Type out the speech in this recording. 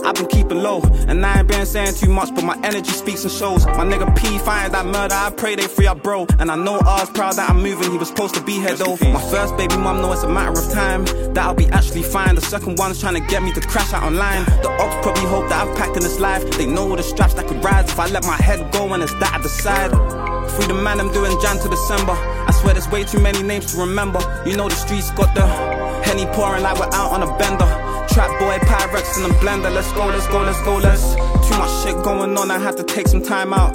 I've been keeping low, and I ain't been saying too much, but my energy speaks and shows. My nigga P fired that murder, I pray they free up bro. And I know R's proud that I'm moving, he was supposed to be here though. My first baby mum know it's a matter of time that I'll be actually fine. The second one's trying to get me to crash out online. The ops probably hope that I've packed in this life. They know all the straps that could rise if I let my head go, and it's that I decide. Free the man, I'm doing Jan to December. I swear there's way too many names to remember. You know the streets got the Henny pouring like we're out on a bender. Trap boy, Pyrex in the blender. Let's go, let's go, let's go, let's. Too much shit going on, I had to take some time out.